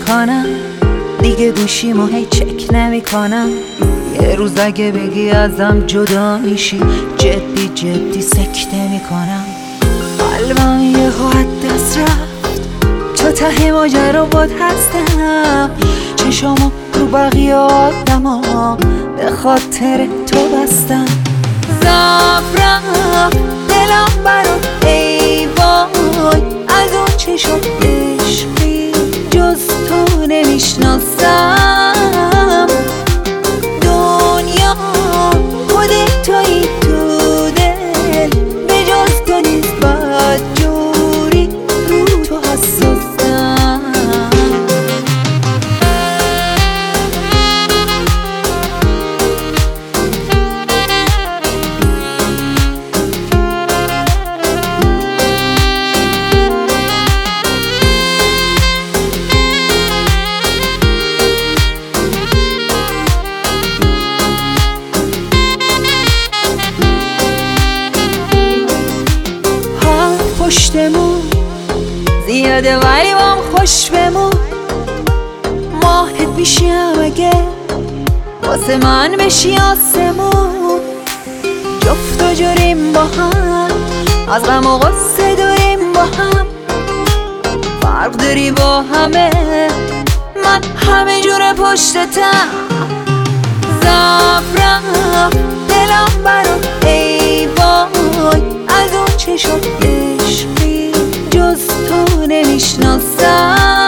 میکنم، دیگه گوشیمو هی چک نمیکنم. یه روز اگه بگی ازم جدا میشی، جدی جدی سکته میکنم. قلبم یهو از دست رفت، تو ته ماجرا باد هستم. چشامو رو بقیه آدما به خاطر تو بستم. زفرم دلم برات ای وای، از اون چشم عشقی جز تو نمیشناسم. دنیا خودت تویی تو دل، به جز تو نیست بدجوری رو تو حساسم. پشتمون زیاده ولی بام خوش بمون. ماهت میشم اگه واسه من بشی آسمون. جفت و جوریم با هم، از غم و غصه دوریم با هم. فرق داری با همه، من همه جور پشتتم. زفرم دلم برات ای وای، از اون چشم عشقی جز تو نمیشناسم.